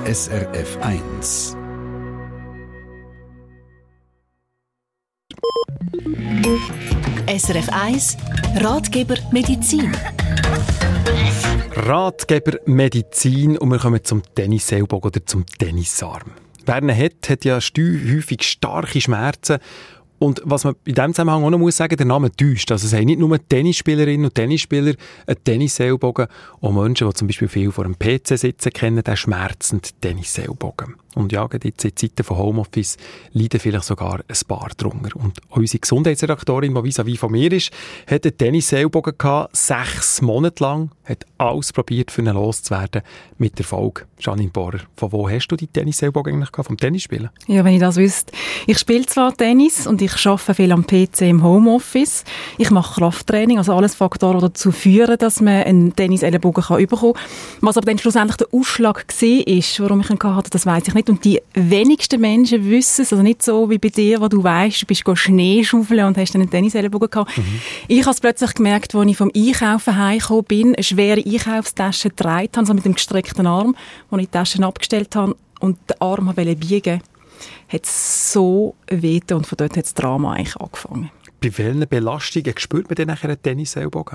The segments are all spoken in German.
SRF 1. SRF 1 Ratgeber Medizin. Ratgeber Medizin und wir kommen zum Tennisellbogen oder zum Tennisarm. Wer ihn hat ja häufig starke Schmerzen. Und was man in diesem Zusammenhang auch noch muss sagen, der Name täuscht. Also es haben nicht nur Tennisspielerinnen und Tennisspieler einen Tennisellbogen, auch Menschen, die zum Beispiel viel vor einem PC sitzen, kennen den schmerzenden Tennisellbogen. Und ja, jetzt in Zeiten von Homeoffice leiden vielleicht sogar ein paar drunter. Und unsere Gesundheitsredaktorin, die vis-à-vis von mir ist, hat einen Tennisellbogen gehabt, 6 Monate lang, hat alles probiert, für ihn loszuwerden, mit Erfolg. Janine Bohrer, von wo hast du die Tennisellbogen eigentlich gehabt? Vom Tennisspielen? Ja, wenn ich das wüsste. Ich spiele zwar Tennis und ich arbeite viel am PC im Homeoffice. Ich mache Krafttraining, also alles Faktoren, die dazu führen, dass man einen Tennisellbogen bekommen kann. Was aber dann schlussendlich der Ausschlag war, warum ich ihn hatte, das weiss ich nicht. Und die wenigsten Menschen wissen es, also nicht so wie bei dir, wo du weisst, du bist Schnee schaufeln und hast dann einen Tennisellbogen gehabt. Ich habe es plötzlich gemerkt, als ich vom Einkaufen heimgekommen bin, eine schwere Einkaufstasche getragen habe, so mit dem gestreckten Arm, wo ich die Taschen abgestellt habe und den Arm biegen wollte, hat es so wehgetan und von dort hat das Drama eigentlich angefangen. Bei welchen Belastungen spürt man denn nachher einen Tennisellbogen?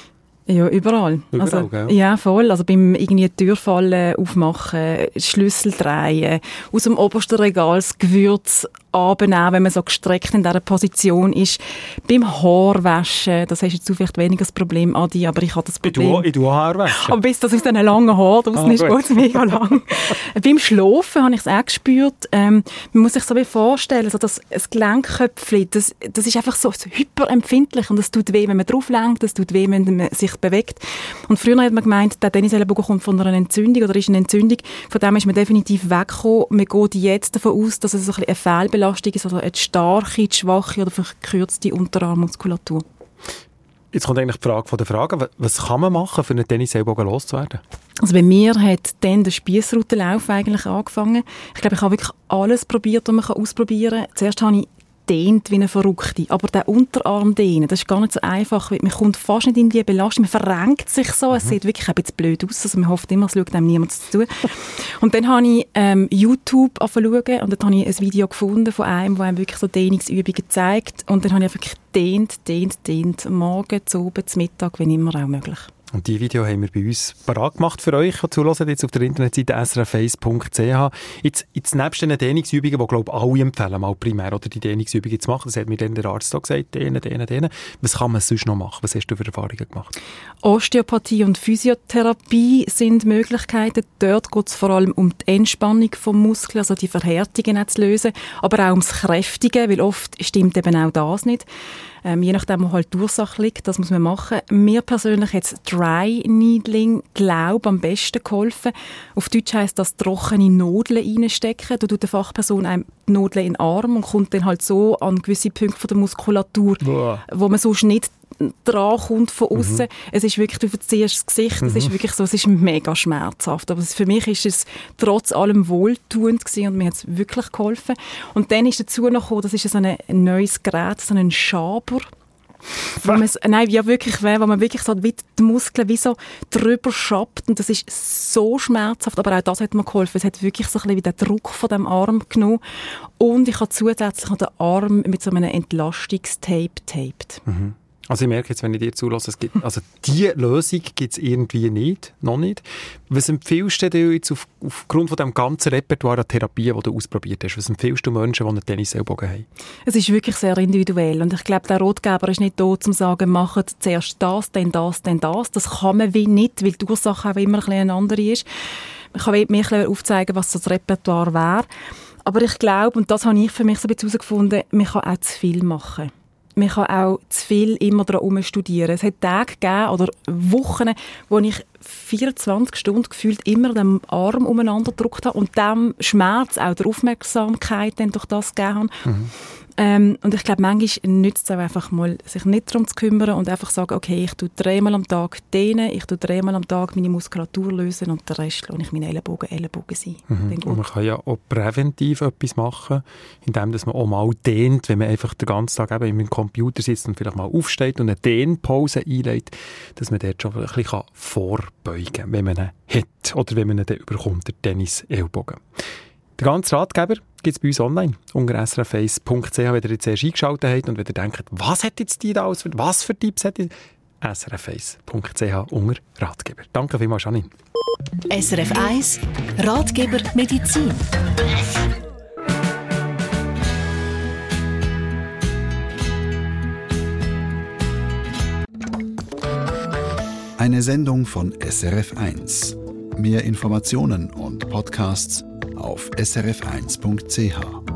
Ja, überall. Überall, also, gell? Ja, voll. Also beim irgendwie Türfallen aufmachen, Schlüssel drehen, aus dem obersten Regal das Gewürz abnehmen, wenn man so gestreckt in dieser Position ist. Beim Haarwaschen, das hast jetzt du vielleicht weniger das Problem, Adi, aber ich habe das Problem. Ich tue Haarwaschen. Aber bis das aus diesen langen Haaren draussen ist, geht es mega lang. Beim Schlafen habe ich es auch gespürt. Man muss sich so wie vorstellen, so das Gelenkköpfchen, das ist einfach so hyperempfindlich und das tut weh, wenn man drauf lenkt, das tut weh, wenn man sich bewegt. Und früher hat man gemeint, der Tennisellbogen kommt von einer Entzündung oder ist eine Entzündung. Von dem ist man definitiv weggekommen. Man geht jetzt davon aus, dass es so ein bisschen eine Fehlbelastung ist, also eine starke, schwache oder verkürzte Unterarmmuskulatur. Jetzt kommt eigentlich die Frage von der Frage, was kann man machen, für einen Tennisellbogen loszuwerden? Also bei mir hat dann der Spiessroutenlauf eigentlich angefangen. Ich glaube, ich habe wirklich alles probiert, was man ausprobieren kann. Zuerst habe ich dehnt wie eine Verrückte. Aber der Unterarm dehnen, das ist gar nicht so einfach. Man kommt fast nicht in die Belastung, man verrenkt sich so. Es sieht wirklich ein bisschen blöd aus. Also man hofft immer, es schaut einem niemand zu. Und dann habe ich YouTube angefangen und dort habe ich ein Video gefunden von einem, der einem wirklich so Dehnungsübungen zeigt. Und dann habe ich einfach dehnt, morgen, zu oben, zu Mittag, wenn immer auch möglich. Und diese Video haben wir bei uns parat gemacht für euch, die zuhören, jetzt auf der Internetseite srf1.ch. Jetzt nebst den Dehnungsübungen, die, glaube ich, alle empfehlen, mal primär oder die Dehnungsübungen zu machen, das hat mir dann der Arzt auch gesagt, dehnen. Was kann man sonst noch machen? Was hast du für Erfahrungen gemacht? Osteopathie und Physiotherapie sind Möglichkeiten. Dort geht es vor allem um die Entspannung des Muskels, also die Verhärtungen zu lösen, aber auch ums Kräftigen, weil oft stimmt eben auch das nicht. Je nachdem, wo halt die Ursache liegt, das muss man machen. Mir persönlich hat das Dry Needling, glaube am besten geholfen. Auf Deutsch heisst das trockene Nadeln reinstecken. Da tut die Fachperson einem die Nadeln in den Arm und kommt dann halt so an gewisse Punkte von der Muskulatur, wo man sonst nicht dran kommt von außen. Es ist wirklich, du verziehst das Gesicht, es ist wirklich so, es ist mega schmerzhaft. Aber für mich ist es trotz allem wohltuend gewesen und mir hat es wirklich geholfen. Und dann ist dazu noch gekommen, das ist so ein neues Gerät, so ein Schaber. Wo man wirklich so wie die Muskeln wie so drüber schabt und das ist so schmerzhaft, aber auch das hat mir geholfen. Es hat wirklich so ein bisschen wie den Druck von dem Arm genommen und ich habe zusätzlich noch den Arm mit so einem Entlastungstape getaped. Also ich merke jetzt, wenn ich dir zulasse, also die Lösung gibt es irgendwie nicht, noch nicht. Was empfiehlst du jetzt aufgrund von dem ganzen Repertoire an Therapien, die du ausprobiert hast? Was empfiehlst du Menschen, die einen Tennisellbogen haben? Es ist wirklich sehr individuell und ich glaube, der Ratgeber ist nicht da, um zu sagen, macht zuerst das, dann das, dann das. Das kann man wie nicht, weil die Ursache auch immer ein bisschen eine andere ist. Ich kann mir ein bisschen aufzeigen, was so das Repertoire wäre. Aber ich glaube, und das habe ich für mich so ein bisschen herausgefunden, man kann auch zu viel machen. Man kann auch zu viel immer daran studieren. Es hat Tage gegeben oder Wochen, wo ich 24 Stunden gefühlt immer den Arm umeinander gedrückt habe und dem Schmerz auch der Aufmerksamkeit dann durch das gegeben habe. Und ich glaube, manchmal nützt es auch einfach mal, sich nicht darum zu kümmern und einfach sagen, okay, ich tue 3-mal am Tag dehnen, ich tue 3-mal am Tag meine Muskulatur lösen und den Rest lasse ich meine Ellenbogen sein. Und man kann ja auch präventiv etwas machen, indem dass man auch mal dehnt, wenn man einfach den ganzen Tag eben im Computer sitzt und vielleicht mal aufsteht und eine Dehnpause einlegt, dass man dort schon ein bisschen vorbeugen beugen, wenn man ihn hat oder wenn man ihn dann überkommt, der Tennis-Ellbogen. Den ganzen Ratgeber gibt es bei uns online unter srf1.ch, wenn ihr jetzt erst eingeschaltet habt und wenn ihr denkt, was hat jetzt die da alles, was für Tipps hat die? srf1.ch unter Ratgeber. Danke vielmals, Janine. SRF 1 Ratgeber Medizin. Eine Sendung von SRF 1. Mehr Informationen und Podcasts auf srf1.ch.